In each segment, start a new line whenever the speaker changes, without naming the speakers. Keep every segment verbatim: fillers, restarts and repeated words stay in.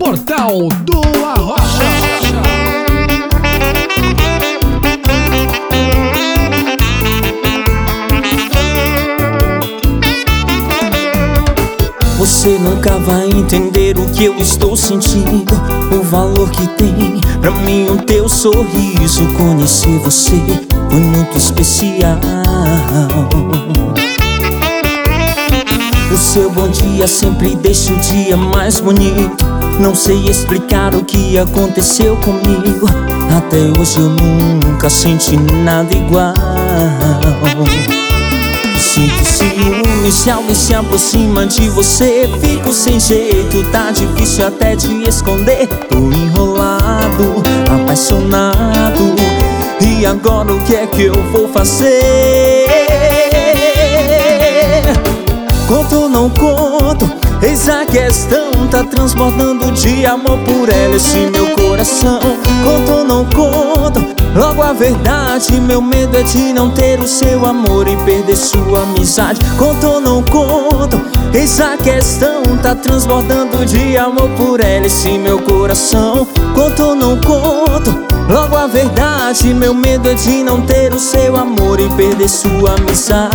Portal do Arrocha.
Você nunca vai entender o que eu estou sentindo, o valor que tem pra mim o teu sorriso. Conhecer você foi muito especial. O seu bom dia sempre deixa o dia mais bonito. Não sei explicar o que aconteceu comigo. Até hoje eu nunca senti nada igual. Sinto ciúme se alguém se aproxima de você. Fico sem jeito, tá difícil até de esconder. Tô enrolado, apaixonado. E agora o que é que eu vou fazer? Conto ou não conto? Eis a questão, tá transbordando de amor por ela esse meu coração. Conto ou não conto? Logo a verdade, meu medo é de não ter o seu amor e perder sua amizade. Conto ou não conto? Eis a questão, tá transbordando de amor por ela esse meu coração. Conto ou não conto? Logo a verdade, meu medo é de não ter o seu amor e perder sua amizade.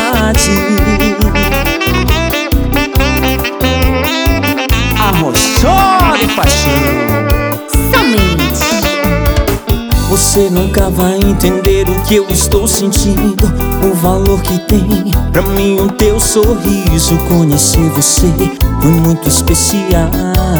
Arrochou de paixão.
Somente
Você nunca vai entender o que eu estou sentindo, o valor que tem pra mim o teu sorriso. Conhecer você foi muito especial.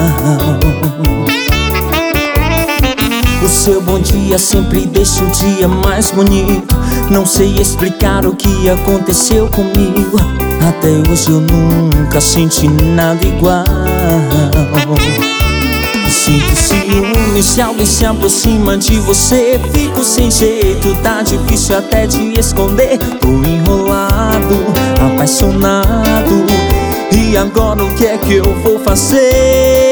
O seu bom dia sempre deixa o dia mais bonito. Não sei explicar o que aconteceu comigo. Até hoje eu nunca senti nada igual. Sinto ciúme se alguém se aproxima de você. Fico sem jeito, tá difícil até de esconder. Tô enrolado, apaixonado. E agora o que é que eu vou fazer?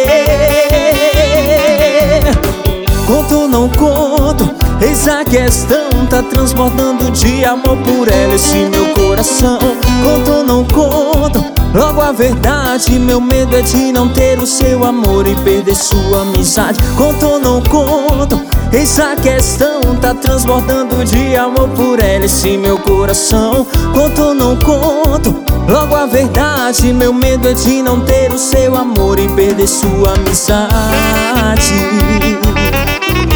Conto ou não conto? Eis a questão, tá transbordando de amor por ela esse meu coração. Conto ou não conto? Logo a verdade, meu medo é de não ter o seu amor e perder sua amizade. Conto ou não conto? Eis a questão, tá transbordando de amor por ela esse meu coração. Conto ou não conto? Logo a verdade, meu medo é de não ter o seu amor e perder sua amizade.